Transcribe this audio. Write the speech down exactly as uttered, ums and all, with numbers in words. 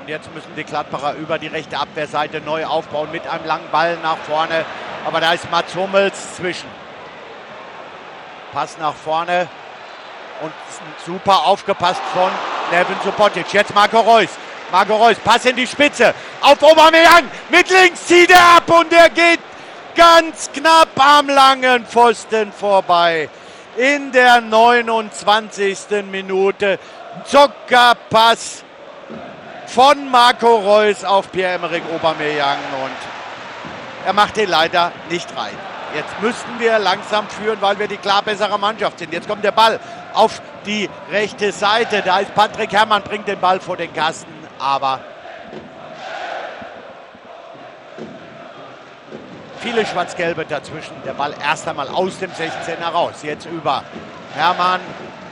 Und jetzt müssen die Gladbacher über die rechte Abwehrseite neu aufbauen mit einem langen Ball nach vorne. Aber da ist Mats Hummels zwischen. Pass nach vorne. Und super aufgepasst von Neven Subotic. Jetzt Marco Reus. Marco Reus, Pass in die Spitze. Auf Aubameyang. Mit links zieht er ab und er geht ganz knapp am langen Pfosten vorbei. In der neunundzwanzigsten Minute. Zuckerpass von Marco Reus auf Pierre-Emerick Aubameyang und er macht den leider nicht rein. Jetzt müssten wir langsam führen, weil wir die klar bessere Mannschaft sind. Jetzt kommt der Ball auf die rechte Seite. Da ist Patrick Herrmann, bringt den Ball vor den Kasten, aber viele Schwarz-Gelbe dazwischen. Der Ball erst einmal aus dem sechzehner raus. Jetzt über Herrmann.